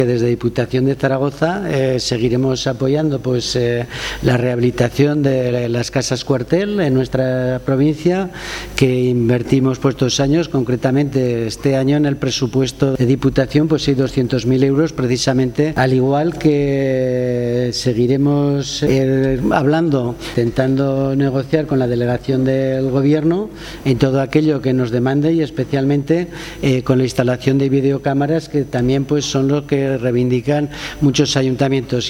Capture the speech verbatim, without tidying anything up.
Desde Diputación de Zaragoza eh, seguiremos apoyando pues, eh, la rehabilitación de las casas cuartel en nuestra provincia, que invertimos pues, dos años, concretamente este año en el presupuesto de Diputación pues hay doscientos mil euros precisamente, al igual que seguiremos eh, hablando, intentando negociar con la delegación del Gobierno en todo aquello que nos demande y especialmente eh, con la instalación de videocámaras, que también pues, son los que reivindican muchos ayuntamientos.